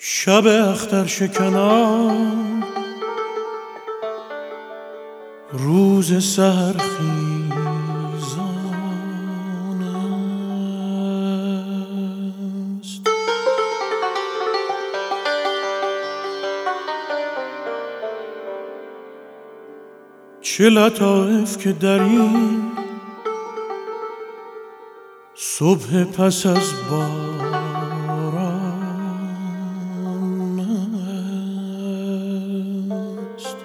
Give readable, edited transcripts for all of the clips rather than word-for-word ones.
شب اختر شکنان روز سحرخیزان است. چه لطایف که در این صبح پس از باران است.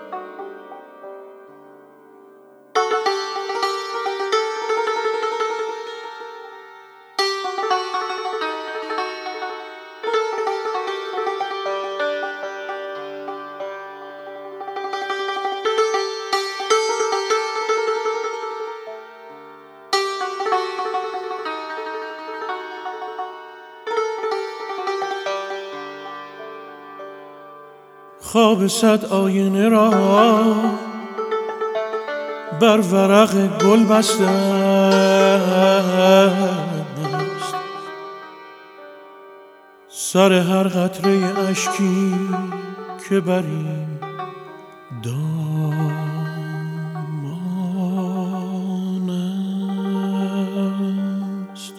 خواب صد آینه را بر ورق گل بسته است. سر هر قطره اشکی که بر این دامان است.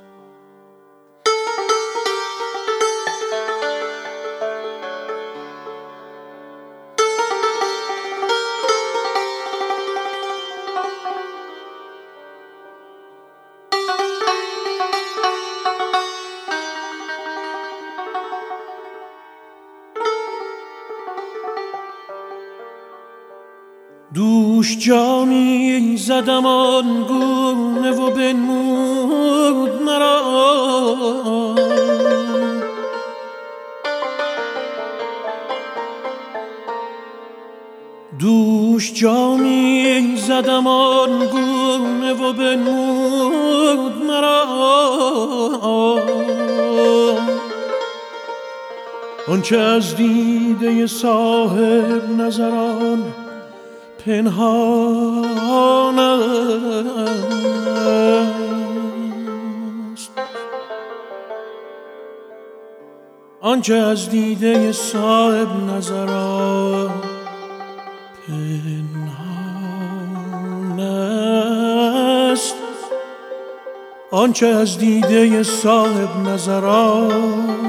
دوش جامی زدم آن گونه و بنمود مرا دوش جامی زدم آن گونه و بنمود مرا آنچه از دیده صاحب نظران پنهان است. آنچه از دیده صاحب نظران پنهان است. آنچه از دیده صاحب نظران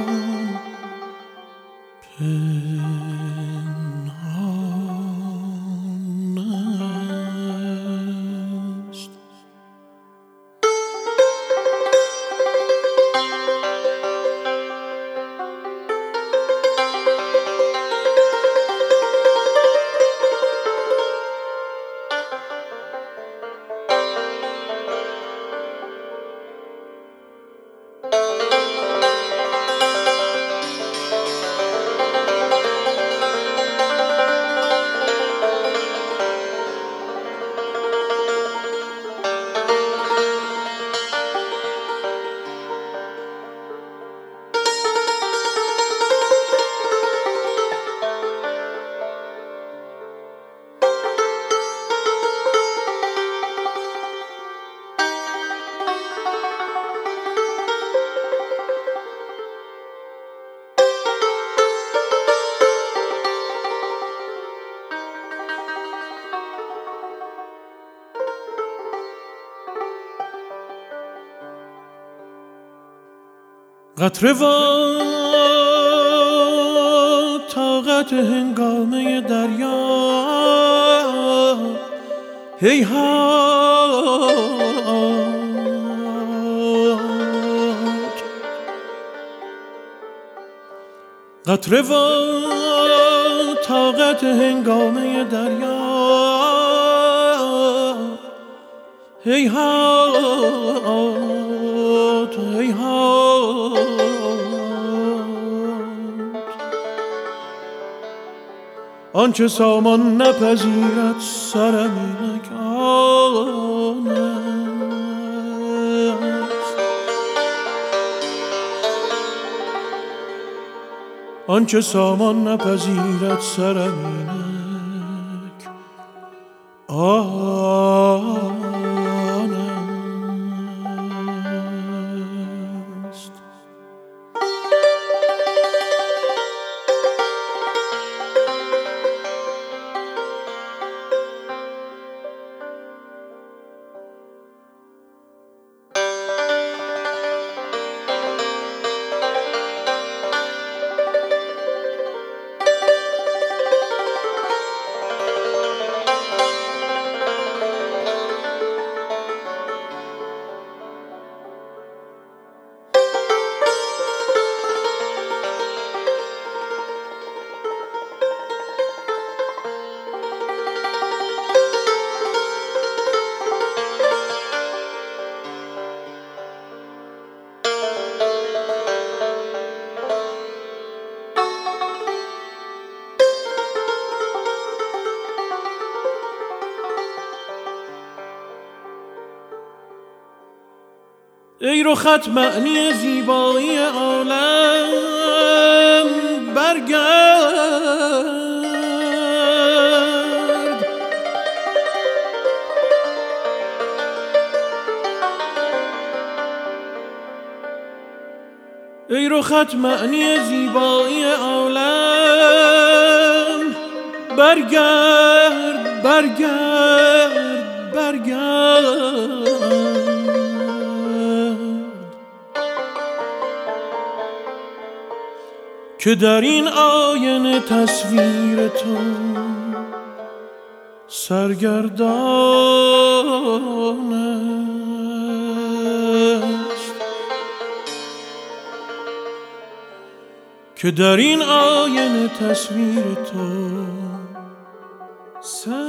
قطره و طاقت هنگامه دریا هیهات. قطره و طاقت هنگامه دریا هیهات هیهات. آنچه سامان نپذیرد سرم اینک آن است. آنچه سامان نپذیرد سرم اینک آن است. ای رخت معنی زیبایی عالم برگرد. ای رخت معنی زیبایی عالم برگرد برگرد برگرد. که در این آینه تصویر تو سرگردان است. که در این آینه تصویر تو